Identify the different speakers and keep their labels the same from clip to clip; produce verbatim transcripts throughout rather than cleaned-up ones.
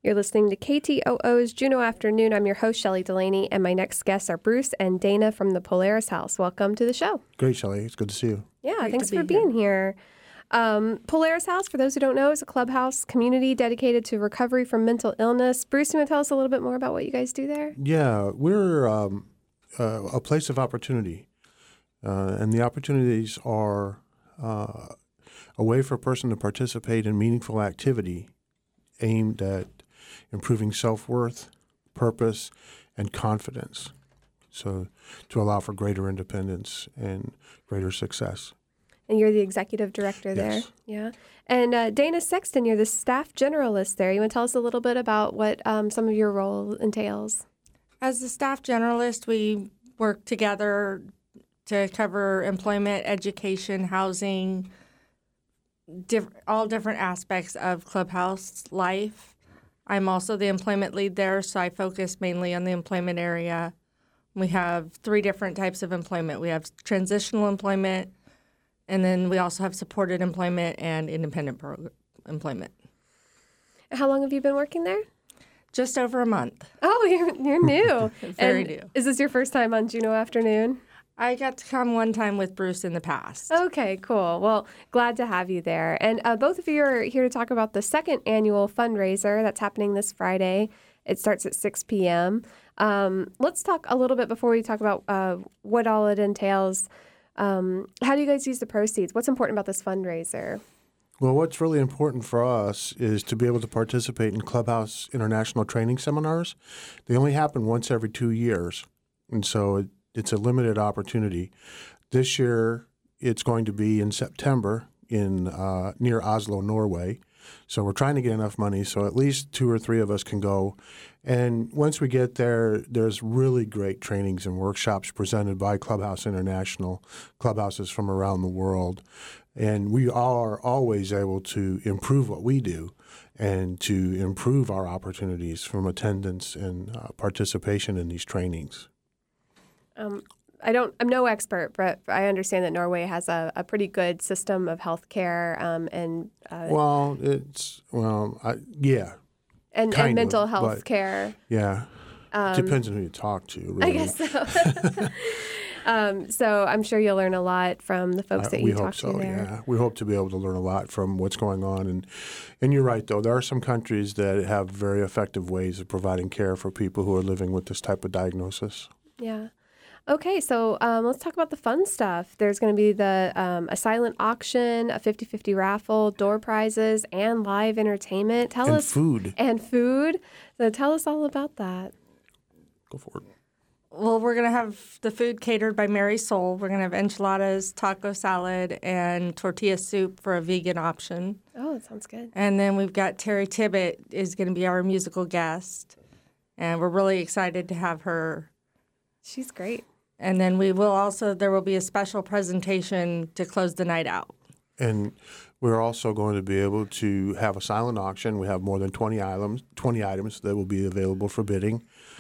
Speaker 1: You're listening to K T O O's Juneau Afternoon. I'm your host, Shelley Delaney, and my next guests are Bruce and Dana from the Polaris House. Welcome to the show.
Speaker 2: Great, Shelley. It's good to see you.
Speaker 1: Yeah,
Speaker 3: Great
Speaker 1: thanks
Speaker 3: be
Speaker 1: for being here. Um, Polaris House, for those who don't know, is a clubhouse community dedicated to recovery from mental illness. Bruce, you want to tell us a little bit more about what you guys do there?
Speaker 2: Yeah, we're um, uh, a place of opportunity, uh, and the opportunities are uh, a way for a person to participate in meaningful activity aimed at improving self-worth, purpose, and confidence, so to allow for greater independence and greater success.
Speaker 1: And you're the executive director there.
Speaker 2: Yes.
Speaker 1: Yeah. And uh, Dana Sexton, you're the staff generalist there. You want to tell us a little bit about what um, some of your role entails?
Speaker 3: As the staff generalist, we work together to cover employment, education, housing, diff- all different aspects of clubhouse life. I'm also the employment lead there, so I focus mainly on the employment area. We have three different types of employment. We have transitional employment, and then we also have supported employment and independent pro- employment.
Speaker 1: How long have you been working there?
Speaker 3: Just over a month.
Speaker 1: Oh, you're you're new.
Speaker 3: Very
Speaker 1: And
Speaker 3: new.
Speaker 1: Is this your first time on Juneau Afternoon?
Speaker 3: I got to come one time with Bruce in the past.
Speaker 1: Okay, cool. Well, glad to have you there. And uh, both of you are here to talk about the second annual fundraiser that's happening this Friday. It starts at six p.m. Um, let's talk a little bit before we talk about uh, what all it entails. Um, how do you guys use the proceeds? What's important about this fundraiser?
Speaker 2: Well, what's really important for us is to be able to participate in Clubhouse International Training Seminars. They only happen once every two years, and so it, it's a limited opportunity. This year, it's going to be in September in uh, near Oslo, Norway. So we're trying to get enough money so at least two or three of us can go. And once we get there, there's really great trainings and workshops presented by Clubhouse International, clubhouses from around the world. And we are always able to improve what we do and to improve our opportunities from attendance and uh, participation in these trainings.
Speaker 1: Um, I don't. I'm no expert, but I understand that Norway has a, a pretty good system of health care um, and uh,
Speaker 2: Well, it's well, I, yeah,
Speaker 1: and,
Speaker 2: kind
Speaker 1: and mental
Speaker 2: of,
Speaker 1: health
Speaker 2: but-
Speaker 1: care.
Speaker 2: yeah. Depends on who you talk to. Really.
Speaker 1: I guess so. um, so I'm sure you'll learn a lot from the folks
Speaker 2: Uh,
Speaker 1: that
Speaker 2: we
Speaker 1: you
Speaker 2: hope
Speaker 1: talk
Speaker 2: so,
Speaker 1: to there.
Speaker 2: yeah. We hope to be able to learn a lot from what's going on. And and you're right, though. There are some countries that have very effective ways of providing care for people who are living with this type of diagnosis.
Speaker 1: Yeah. Okay, so um, let's talk about the fun stuff. There's going to be the um, a silent auction, a fifty-fifty raffle, door prizes, and live entertainment. Tell
Speaker 2: And
Speaker 1: us
Speaker 2: food.
Speaker 1: and food. So tell us all about that.
Speaker 2: Go for it.
Speaker 3: Well, we're going to have the food catered by Mary Soul. We're going to have enchiladas, taco salad, and tortilla soup for a vegan option.
Speaker 1: Oh, that sounds good.
Speaker 3: And then we've got Terry Tibbett is going to be our musical guest. And we're really excited to have her.
Speaker 1: She's great.
Speaker 3: And then we will also, there will be a special presentation to close the night out.
Speaker 2: And we're also going to be able to have a silent auction. We have more than twenty items, twenty items that will be available for bidding.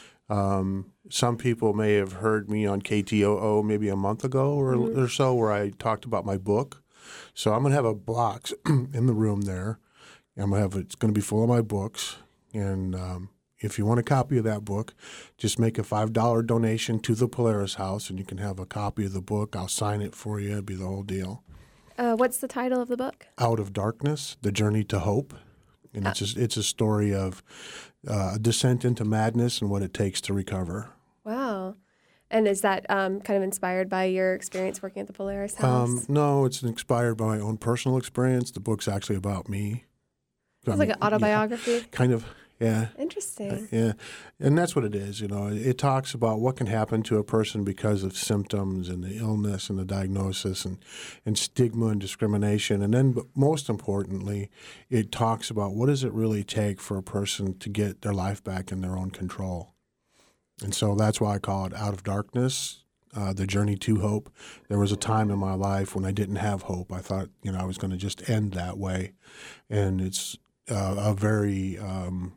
Speaker 2: Um, some people may have heard me on K T O O maybe a month ago or, mm-hmm. or so where I talked about my book. So I'm going to have a box in the room there. I'm gonna have it's going to be full of my books. And um, if you want a copy of that book, just make a five dollars donation to the Polaris House, and you can have a copy of the book. I'll sign it for you. It'll be the whole deal.
Speaker 1: Uh, what's the title of the book?
Speaker 2: Out of Darkness, The Journey to Hope. And it's a, it's a story of uh, a descent into madness and what it takes to recover.
Speaker 1: Wow. And is that um, kind of inspired by your experience working at the Polaris House?
Speaker 2: Um, no, it's inspired by my own personal experience. The book's actually about me.
Speaker 1: It's like an autobiography?
Speaker 2: Yeah, kind of, yeah.
Speaker 1: Interesting.
Speaker 2: Uh, yeah, and that's what it is, you know. It talks about what can happen to a person because of symptoms and the illness and the diagnosis and, and stigma and discrimination. And then, but most importantly, it talks about what does it really take for a person to get their life back in their own control. And so that's why I call it Out of Darkness, uh, The Journey to Hope. There was a time in my life when I didn't have hope. I thought, you know, I was going to just end that way. And it's uh, a very... Um,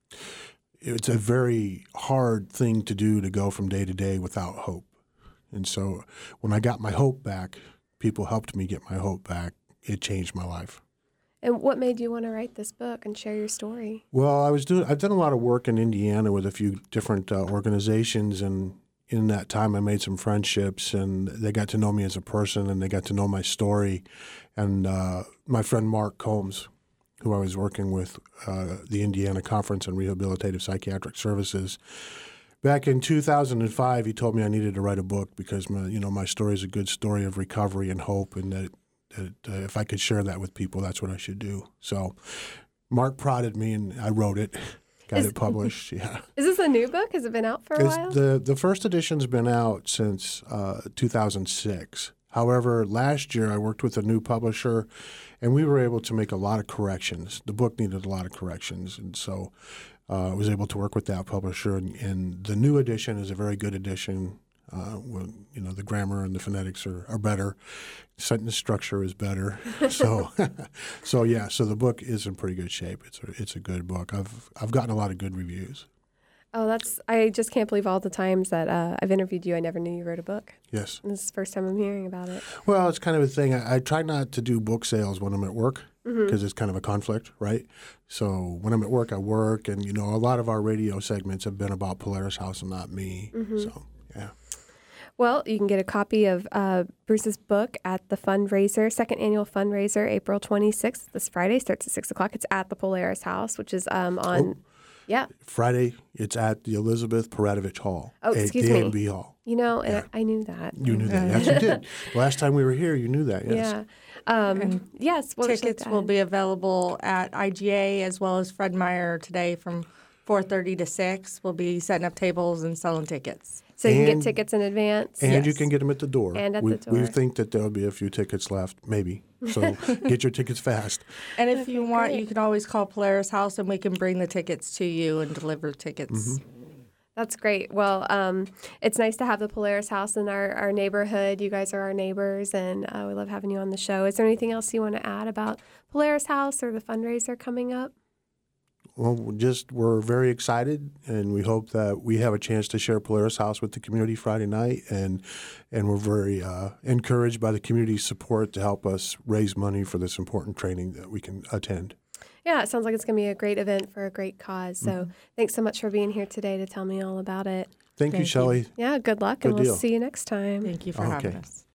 Speaker 2: It's a very hard thing to do to go from day to day without hope. And so when I got my hope back, people helped me get my hope back. It changed my life.
Speaker 1: And what made you want to write this book and share your story?
Speaker 2: Well, I was doing. I've done a lot of work in Indiana with a few different uh, organizations, and in that time, I made some friendships, and they got to know me as a person, and they got to know my story. And uh, my friend Mark Combs, who I was working with, uh, the Indiana Conference on Rehabilitative Psychiatric Services, back in two thousand five, he told me I needed to write a book because my, you know, my story is a good story of recovery and hope, and that, that uh, if I could share that with people, that's what I should do. So Mark prodded me, and I wrote it, got
Speaker 1: Is-
Speaker 2: it published. Yeah,
Speaker 1: Is this a new book? Has it been out for a
Speaker 2: it's
Speaker 1: while?
Speaker 2: the the first edition's been out since uh, two thousand six. However, last year I worked with a new publisher, and we were able to make a lot of corrections. The book needed a lot of corrections, and so uh, I was able to work with that publisher. And, and the new edition is a very good edition. Uh, when, you know, the grammar and the phonetics are, are better, sentence structure is better. So, so yeah. So the book is in pretty good shape. It's a it's a good book. I've I've gotten a lot of good reviews.
Speaker 1: Oh, that's, I just can't believe all the times that uh, I've interviewed you. I never knew you wrote a book.
Speaker 2: Yes.
Speaker 1: This is the first time I'm hearing about it.
Speaker 2: Well, it's kind of a thing. I, I try not to do book sales when I'm at work because
Speaker 1: Mm-hmm.
Speaker 2: it's kind of a conflict, right? So when I'm at work, I work, and you know, a lot of our radio segments have been about Polaris House and not me.
Speaker 1: Mm-hmm.
Speaker 2: So yeah.
Speaker 1: Well, you can get a copy of uh, Bruce's book at the fundraiser, second annual fundraiser, April twenty-sixth. This Friday starts at six o'clock. It's at the Polaris House, which is um, on, yeah.
Speaker 2: Friday, it's at the Elizabeth Paradovich Hall.
Speaker 1: Oh,
Speaker 2: at
Speaker 1: excuse
Speaker 2: the
Speaker 1: me.
Speaker 2: A and B Hall.
Speaker 1: You know, and I, I knew that.
Speaker 2: You knew that. Yes, you did. Last time we were here, you knew that. Yes.
Speaker 1: Yeah. Um, yes. What would you like
Speaker 3: Tickets
Speaker 1: to
Speaker 3: will
Speaker 1: add?
Speaker 3: be available at I G A as well as Fred Meyer today from four thirty to six. We'll be setting up tables and selling tickets.
Speaker 1: So you can
Speaker 2: And-
Speaker 1: get tickets in advance.
Speaker 2: And you
Speaker 3: Yes.
Speaker 2: can get them at the door.
Speaker 1: And at
Speaker 2: we,
Speaker 1: the
Speaker 2: We
Speaker 1: door.
Speaker 2: think that there'll be a few tickets left, maybe. So get your tickets fast.
Speaker 3: And if you want,
Speaker 1: great.
Speaker 3: you can always call Polaris House and we can bring the tickets to you and deliver tickets.
Speaker 2: Mm-hmm.
Speaker 1: That's great. Well, um, it's nice to have the Polaris House in our, our neighborhood. You guys are our neighbors, and uh, we love having you on the show. Is there anything else you want to add about Polaris House or the fundraiser coming up?
Speaker 2: Well, just we're very excited, and we hope that we have a chance to share Polaris House with the community Friday night, and and we're very uh, encouraged by the community's support to help us raise money for this important training that we can attend.
Speaker 1: Yeah, it sounds like it's going to be a great event for a great cause. So thanks so much for being here today to tell me all about it.
Speaker 2: Thank, you,
Speaker 3: Thank you.
Speaker 2: Shelley.
Speaker 1: Yeah, good luck, and
Speaker 2: Good
Speaker 1: we'll
Speaker 2: deal.
Speaker 1: see you next time.
Speaker 3: Thank you for
Speaker 2: Okay.
Speaker 3: having us.